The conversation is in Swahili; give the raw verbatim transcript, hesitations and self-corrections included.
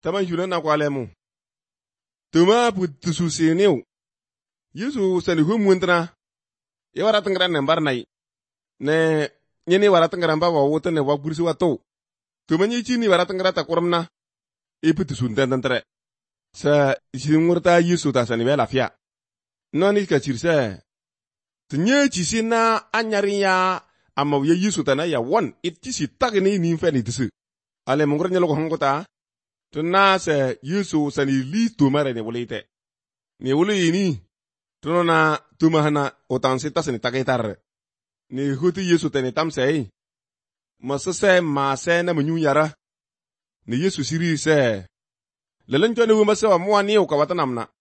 Taman yuna na kwale mu. Tuma putusu siniu. Yesu sani humwintana. Ye waratangran nembar nai. Ne nyeni waratangran ba wawuta ne wagurisi wato. Tuma nyi chini waratangran takuramna. E putusu ntentantre. Sa jingurta Yesu ta sani bela fia. Noni ka chirse. Tinye chisi na anyari ya ama ya Yesu ta na ya won. It chisi tagini ni mfe ni tisi. Ale mungur nyelo ko hongota. Tuna se Yesu sani li tumare ne wolite. Ne wole ini. Tuno na tumahana otansita sani takitar. Ne huti Yesu tani tamsei. Masase maase na mnyu yara. Ne Yesu siri se. Lelencho ne wumase wa mwani ukawatanamna.